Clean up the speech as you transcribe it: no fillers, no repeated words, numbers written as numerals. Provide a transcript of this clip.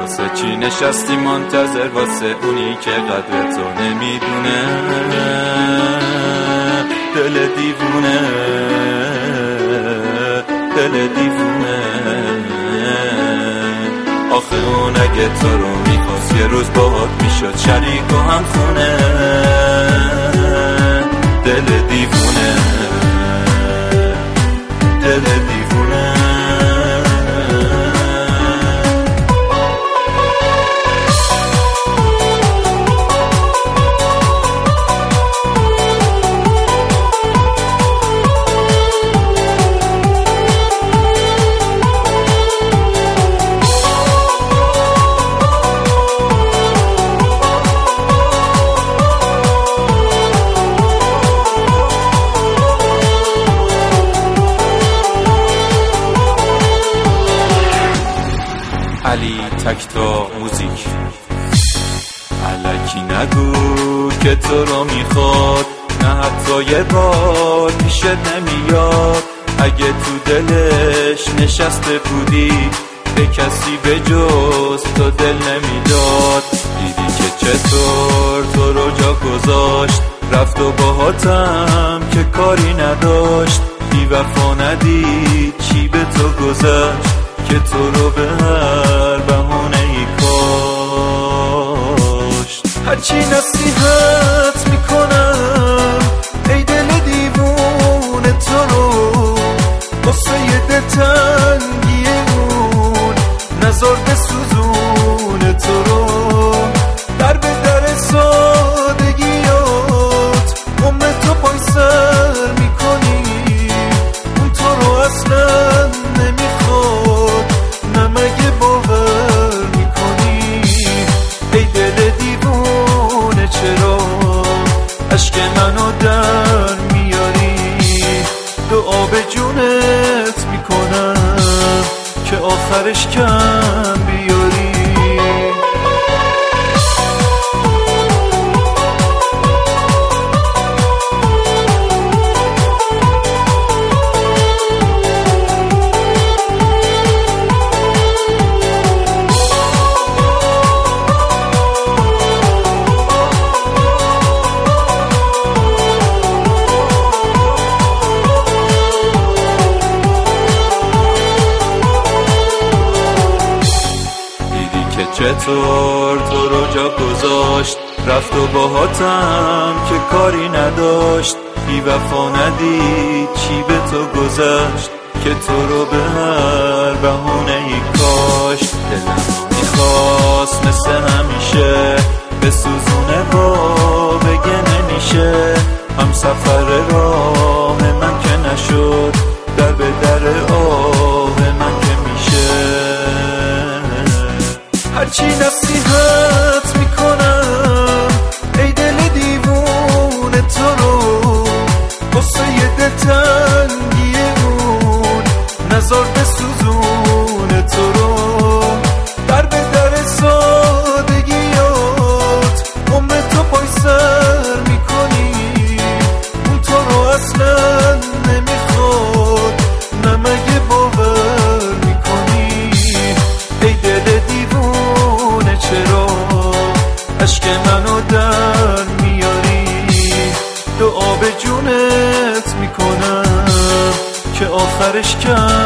واسه چی نشستی منتظر، واسه اونی که قدر تو نمیدونه، دل دیوونه، دل دیوونه. آخه اون اگه تو رو میخواست یه روز باهات میشد شریک و هم خونه، دل دیوونه، دل دیوونه. علی تکتا موزیک. الکی نگو که تو رو میخواد، نه حتی یه بار پیشت نمیاد. اگه تو دلش نشسته بودی به کسی به جز تو دل نمیداد. دیدی که چطور تو رو جا گذاشت، رفت و باهاتم که کاری نداشت. بی وفا ندید چی به تو گذشت، که تو رو به هر بهانه‌ای کاشت. هرچی نصیحت میکنم ای دل دیوونه تو رو، واسه یه دلتنگی اون نزار بسوزونه تو رو. در به در سادگیات عمر تو پای سر میکنی، اون تو رو اصلا نمیخواد، نمگه باور میکنی. ای دل دیوونه چرا عشق منو در میاری، دعا به جونت میکنم که آخرش کم بیاری. چطور تو رو جا گذاشت، رفت و باهاتم که کاری نداشت. بی وفا ندید چی به تو گذشت، که تو رو به هر بهانه‌ای کاشت. دلم میخواست مثل همیشه به سوزونه با بگه نمیشه، هم سفر راه من که نشد، در به در آه من که میشه. هرچی نصیحت میکنم ای دل دیوونه تو رو، واسه یه دلتنگی اون نزار بسوزونه تو رو. در به در سادگیات عمر تو پای سر میکنی، اون تو رو اصلا نمیخواد، نمگه باور میکنی. ای دل دیوونه چرا عشق منو در میاری، دعا به جونت میکنم که آخرش کم